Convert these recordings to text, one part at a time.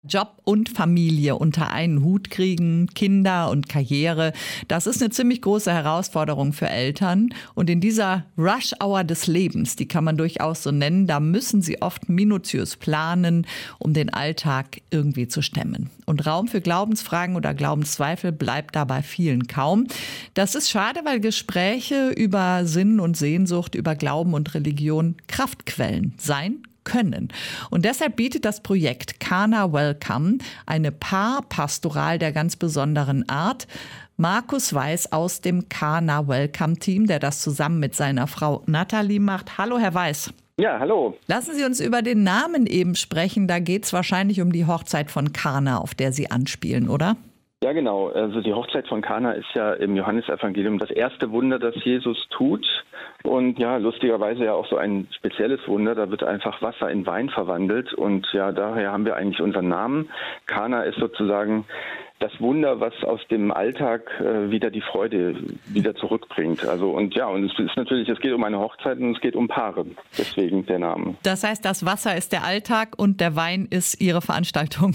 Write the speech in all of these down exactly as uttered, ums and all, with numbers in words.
Job und Familie unter einen Hut kriegen, Kinder und Karriere, das ist eine ziemlich große Herausforderung für Eltern. Und in dieser Rush-Hour des Lebens, die kann man durchaus so nennen, da müssen sie oft minutiös planen, um den Alltag irgendwie zu stemmen. Und Raum für Glaubensfragen oder Glaubenszweifel bleibt da bei vielen kaum. Das ist schade, weil Gespräche über Sinn und Sehnsucht, über Glauben und Religion Kraftquellen sein können. Und deshalb bietet das Projekt Cana Welcome eine Paarpastoral der ganz besonderen Art. Markus Weiß aus dem Cana Welcome Team, der das zusammen mit seiner Frau Nathalie macht. Hallo, Herr Weiß. Ja, hallo. Lassen Sie uns über den Namen eben sprechen. Da geht es wahrscheinlich um die Hochzeit von Kana, auf der Sie anspielen, oder? Ja, genau. Also die Hochzeit von Kana ist ja im Johannesevangelium das erste Wunder, das Jesus tut. Und ja, lustigerweise ja auch so ein spezielles Wunder. Da wird einfach Wasser in Wein verwandelt. Und ja, daher haben wir eigentlich unseren Namen. Kana ist sozusagen das Wunder, was aus dem Alltag äh, wieder die Freude wieder zurückbringt. Also und ja, und es ist natürlich, es geht um eine Hochzeit und es geht um Paare. Deswegen der Name. Das heißt, das Wasser ist der Alltag und der Wein ist Ihre Veranstaltung.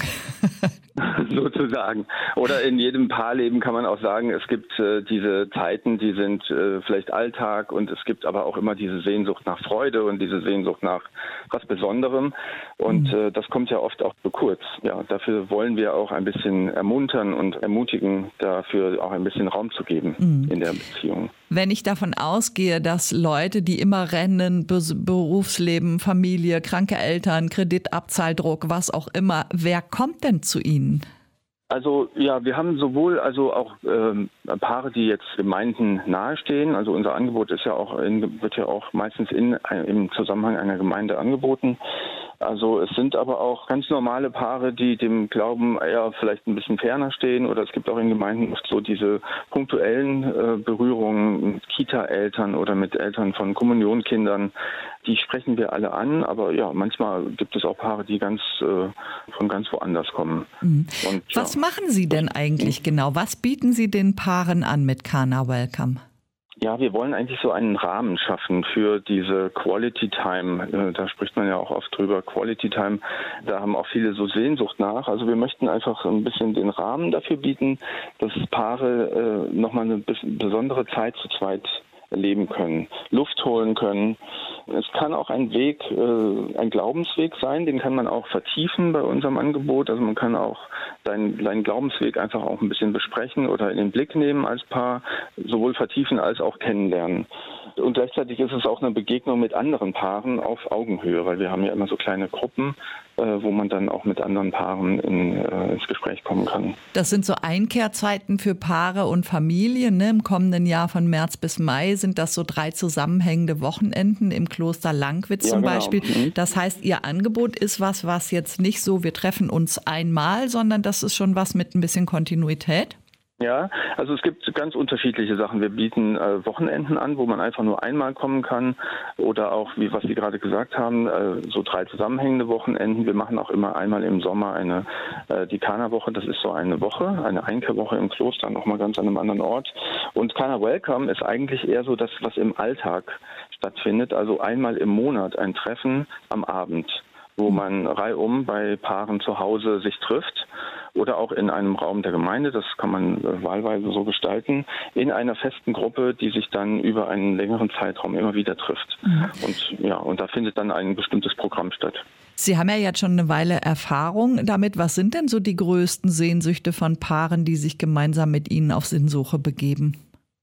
Sozusagen. Oder in jedem Paarleben kann man auch sagen, es gibt äh, diese Zeiten, die sind äh, vielleicht Alltag und es gibt aber auch immer diese Sehnsucht nach Freude und diese Sehnsucht nach was Besonderem. Und äh, das kommt ja oft auch zu kurz. Ja, dafür wollen wir auch ein bisschen ermuntern und ermutigen, dafür auch ein bisschen Raum zu geben mhm. in der Beziehung. Wenn ich davon ausgehe, dass Leute, die immer rennen, Be- Berufsleben, Familie, kranke Eltern, Kreditabzahldruck, was auch immer, wer kommt denn zu Ihnen? Also ja, wir haben sowohl also auch ähm, Paare, die jetzt Gemeinden nahestehen. Also unser Angebot ist ja auch in, wird ja auch meistens in, im Zusammenhang einer Gemeinde angeboten. Also es sind aber auch ganz normale Paare, die dem Glauben eher vielleicht ein bisschen ferner stehen. Oder es gibt auch in Gemeinden so diese punktuellen äh, Berührungen mit Kita-Eltern oder mit Eltern von Kommunionkindern. Die sprechen wir alle an. Aber ja, manchmal gibt es auch Paare, die ganz äh, von ganz woanders kommen. Mhm. Und, ja. Was machen Sie denn eigentlich genau? Was bieten Sie den Paaren an mit Cana Welcome? Ja, wir wollen eigentlich so einen Rahmen schaffen für diese Quality Time. Da spricht man ja auch oft drüber, Quality Time. Da haben auch viele so Sehnsucht nach. Also wir möchten einfach ein bisschen den Rahmen dafür bieten, dass Paare äh, nochmal eine besondere Zeit zu zweit erleben können, Luft holen können. Es kann auch ein Weg, äh, ein Glaubensweg sein, den kann man auch vertiefen bei unserem Angebot. Also man kann auch seinen, seinen Glaubensweg einfach auch ein bisschen besprechen oder in den Blick nehmen als Paar, sowohl vertiefen als auch kennenlernen. Und gleichzeitig ist es auch eine Begegnung mit anderen Paaren auf Augenhöhe, weil wir haben ja immer so kleine Gruppen, äh, wo man dann auch mit anderen Paaren in, äh, ins Gespräch kommen kann. Das sind so Einkehrzeiten für Paare und Familien. Ne? Im kommenden Jahr von März bis Mai sind das so drei zusammenhängende Wochenenden im Kloster Langwitz ja, zum genau. Beispiel. Mhm. Das heißt, Ihr Angebot ist was, was jetzt nicht so, wir treffen uns einmal, sondern das ist schon was mit ein bisschen Kontinuität? Ja, also es gibt ganz unterschiedliche Sachen. Wir bieten äh, Wochenenden an, wo man einfach nur einmal kommen kann oder auch, wie was Sie gerade gesagt haben, äh, so drei zusammenhängende Wochenenden. Wir machen auch immer einmal im Sommer eine äh, die Cana-Woche. Das ist so eine Woche, eine Einkehrwoche im Kloster, nochmal ganz an einem anderen Ort. Und Cana Welcome ist eigentlich eher so das, was im Alltag stattfindet. Also einmal im Monat ein Treffen am Abend, wo man reihum bei Paaren zu Hause sich trifft oder auch in einem Raum der Gemeinde, das kann man äh, wahlweise so gestalten, in einer festen Gruppe, die sich dann über einen längeren Zeitraum immer wieder trifft. Mhm. Und ja, und da findet dann ein bestimmtes Programm statt. Sie haben ja jetzt schon eine Weile Erfahrung damit. Was sind denn so die größten Sehnsüchte von Paaren, die sich gemeinsam mit Ihnen auf Sinnsuche begeben?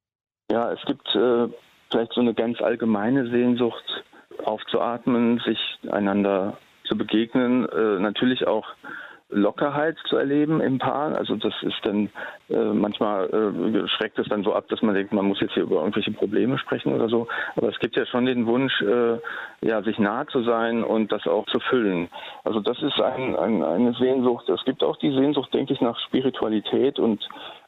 Ja, es gibt äh, vielleicht so eine ganz allgemeine Sehnsucht, aufzuatmen, sich einander zu begegnen, äh, natürlich auch Lockerheit zu erleben im Paar. Also das ist dann äh, manchmal äh, schreckt es dann so ab, dass man denkt, man muss jetzt hier über irgendwelche Probleme sprechen oder so. Aber es gibt ja schon den Wunsch, äh, ja, sich nah zu sein und das auch zu füllen. Also das ist ein, ein, eine Sehnsucht. Es gibt auch die Sehnsucht, denke ich, nach Spiritualität und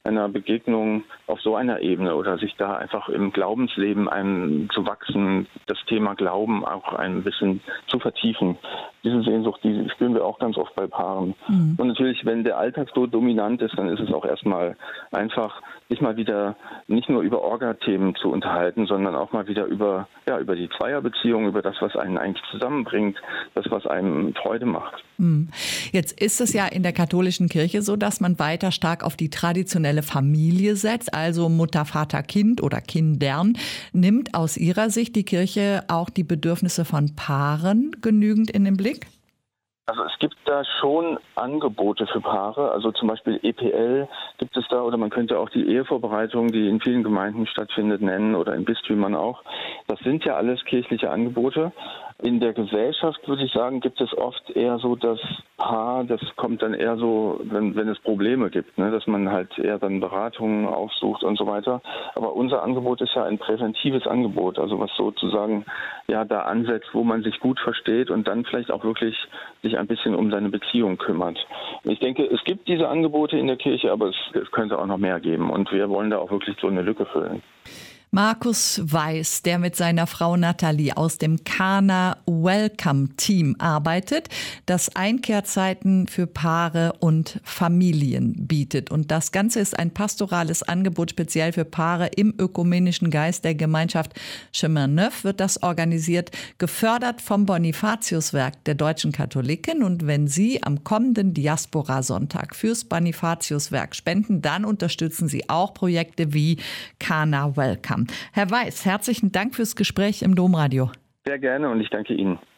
einer Begegnung auf so einer Ebene oder sich da einfach im Glaubensleben ein, zu wachsen, das Thema Glauben auch ein bisschen zu vertiefen. Diese Sehnsucht, die spüren wir auch ganz oft bei Paaren. Mhm. Und natürlich, wenn der Alltag so dominant ist, dann ist es auch erstmal einfach, sich mal wieder nicht nur über Orga-Themen zu unterhalten, sondern auch mal wieder über, ja, über die Zweierbeziehung, über das, was einen eigentlich zusammenbringt, das, was einem Freude macht. Jetzt ist es ja in der katholischen Kirche so, dass man weiter stark auf die traditionelle Familie setzt, also Mutter, Vater, Kind oder Kindern. Nimmt aus Ihrer Sicht die Kirche auch die Bedürfnisse von Paaren genügend in den Blick? Also es gibt da schon Angebote für Paare, also zum Beispiel E P L gibt es da, oder man könnte auch die Ehevorbereitung, die in vielen Gemeinden stattfindet, nennen oder in Bistümern auch. Das sind ja alles kirchliche Angebote. In der Gesellschaft, würde ich sagen, gibt es oft eher so das Paar, das kommt dann eher so, wenn, wenn es Probleme gibt, ne, dass man halt eher dann Beratungen aufsucht und so weiter. Aber unser Angebot ist ja ein präventives Angebot, also was sozusagen ja da ansetzt, wo man sich gut versteht und dann vielleicht auch wirklich sich ein bisschen um seine Beziehung kümmert. Ich denke, es gibt diese Angebote in der Kirche, aber es, es könnte auch noch mehr geben und wir wollen da auch wirklich so eine Lücke füllen. Markus Weiß, der mit seiner Frau Nathalie aus dem Cana Welcome Team arbeitet, das Einkehrzeiten für Paare und Familien bietet. Und das Ganze ist ein pastorales Angebot speziell für Paare im ökumenischen Geist der Gemeinschaft Chemin Neuf wird das organisiert, gefördert vom Bonifatiuswerk der deutschen Katholiken. Und wenn Sie am kommenden Diaspora-Sonntag fürs Bonifatiuswerk spenden, dann unterstützen Sie auch Projekte wie Cana Welcome. Herr Weiß, herzlichen Dank fürs Gespräch im Domradio. Sehr gerne und ich danke Ihnen.